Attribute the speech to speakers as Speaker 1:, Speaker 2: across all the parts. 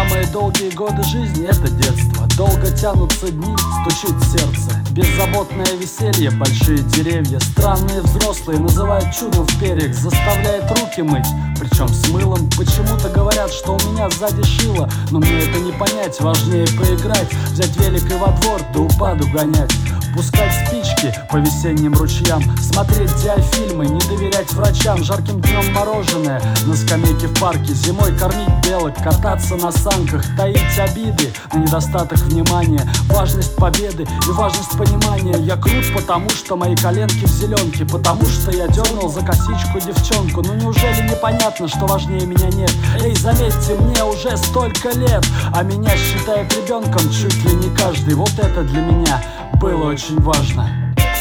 Speaker 1: Самые долгие годы жизни — это детство. Долго тянутся дни, стучит сердце. Беззаботное веселье, большие деревья. Странные взрослые называют чудом в перьях. Заставляет руки мыть, причем с мылом. Почему-то говорят, что у меня сзади шило, но мне это не понять. Важнее поиграть, взять велик и во двор до упаду гонять. Пускать спички по весенним ручьям, смотреть диафильмы, не доверять врачам. Жарким днем мороженое на скамейке в парке, зимой кормить белок, кататься на санках, таить обиды на недостаток внимания, важность победы и важность понимания. Я крут, потому что мои коленки в зеленке, потому что я дернул за косичку девчонку. Ну неужели непонятно, что важнее меня нет? Эй, заметьте, мне уже столько лет, а меня считает ребенком чуть ли не каждый. Вот это для меня было очень важно.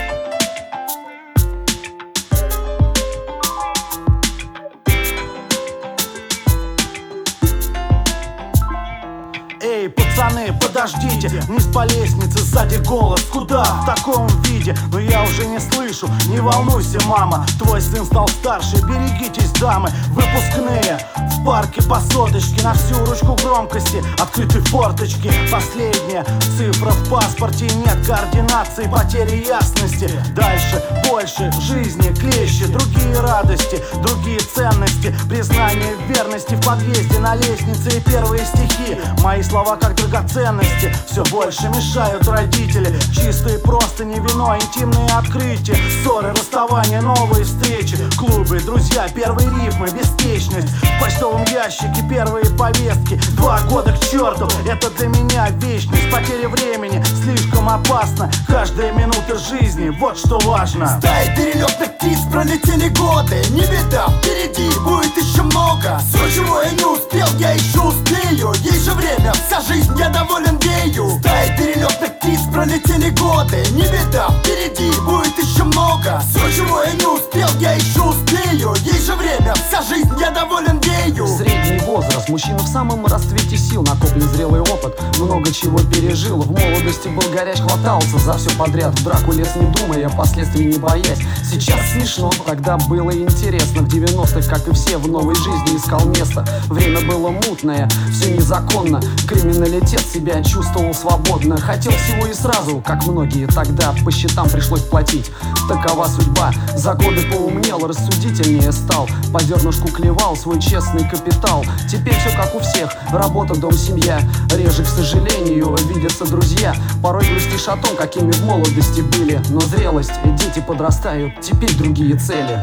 Speaker 2: Эй, пацаны, подождите, вниз по лестнице, сзади голос. Куда? В таком виде, но я уже не слышу. Не волнуйся, мама, твой сын стал старше. Берегитесь, дамы, выпускные. В парке по соточке, на всю ручку громкости. Открыты форточки, последняя цифра в паспорте. Нет координации, потери ясности. Дальше, больше, в жизни клещи. Другие радости, другие ценности. Признание в верности в подъезде, на лестнице и первые стихи. Мои слова как драгоценности, все больше мешают родители. Чистые простыни, вино, интимные открытия. Ссоры, расставания, новые встречи. Клубы, друзья, первые рифмы, беспечность. В почтовом ящике первые повестки. 2 года к черту, это для меня вечность. Потеря времени слишком опасно. Каждая минута жизни, вот что важно.
Speaker 3: Стаи перелетных птиц, пролетели годы. Не беда, впереди будет еще много. Все, чего я не успел, я еще успею. Есть же время, вся жизнь, я доволен ею. Стаи перелетных птиц, пролетели годы. Не беда, впереди будет еще много. Все, чего я не успел, я еще успею. Есть же время, вся жизнь, я доволен ею.
Speaker 1: Средний возраст, мужчина в самом расцвете сил. Накоплен зрелый опыт, много чего пережил. В молодости был горяч, хватался за все подряд. В драку лез не думая, последствий не боясь. Сейчас смешно, тогда было интересно. В 90-х, как и все, в новой жизни искал место. Время было мутное, все незаконно. Криминалитет, себя чувствовал свободно. Хотел всего и сразу, как многие тогда. По счетам пришлось платить, такова судьба. За годы поумнел, рассудительнее стал. По зернышку клевал свой честный капитал. Теперь все как у всех, работа, дом, семья. Реже, к сожалению, видятся друзья. Порой грустишь о том, какими в молодости были. Но зрелость, дети подрастают, теперь другие цели.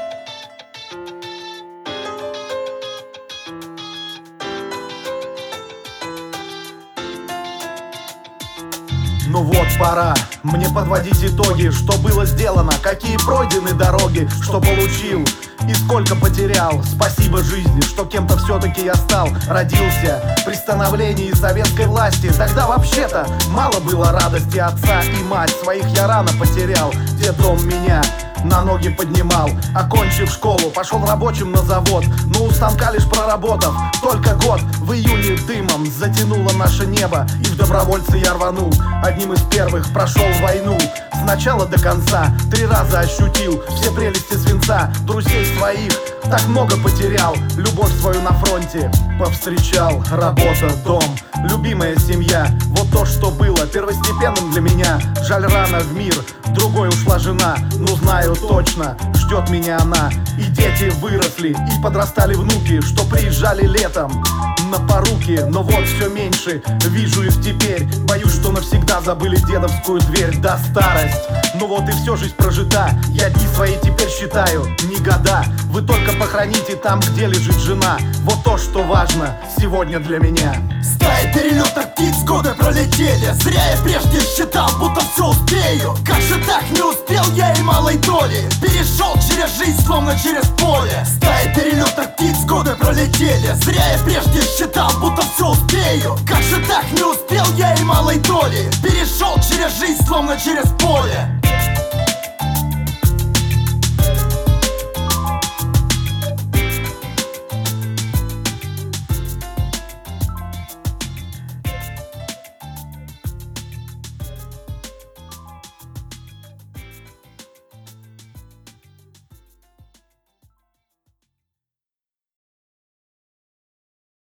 Speaker 2: Ну вот пора мне подводить итоги. Что было сделано, какие пройдены дороги. Что получил и сколько потерял. Спасибо жизни, что кем-то все-таки я стал. Родился при становлении советской власти. Тогда вообще-то мало было радости. Отца и мать своих я рано потерял. Дедом меня на ноги поднимал. Окончив школу, пошел рабочим на завод. Но у станка лишь проработав только год. В июне дымом затянуло наше небо. И в добровольцы я рванул. Одним из первых прошел войну. С начала до конца 3 раза ощутил все прелести свинца. Друзей своих так много потерял. Любовь свою на фронте повстречал. Работа, дом, любимая семья. Вот то, что было первостепенным для меня. Жаль, рано в мир другой ушла жена. Но знаю точно, ждет меня она. И дети выросли, и подрастали внуки, что приезжали летом на поруки. Но вот все меньше вижу их теперь. Боюсь, что навсегда забыли дедовскую дверь. Да, старость, ну вот и все, жизнь прожита. Я дни свои теперь считаю, не года. Вы только похороните там, где лежит жена. Вот то, что важно сегодня для меня.
Speaker 3: Стаи перелетных птиц, годы пролетели. Зря я прежде считал, будто все успею. Как же так не успел я и малой доли. Перешел через жизнь, словно через поле. Стаи перелетных птиц, годы пролетели. Зря я прежде считал, будто все успею. Как же так не успел я и малой доли. Перешел через жизнь, словно через поле.